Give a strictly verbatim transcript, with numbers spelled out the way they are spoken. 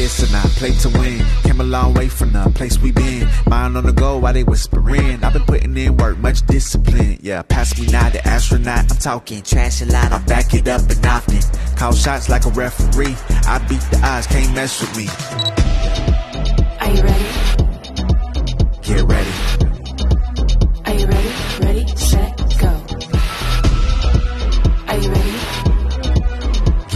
this and I play to win. Came a long way from the place we been. Mind on the go while they whispering. I've been putting in work, much discipline. Yeah, pass me now the astronaut. I'm talking trash a lot, I back it up and often. Call shots like a referee. I beat the odds, can't mess with me.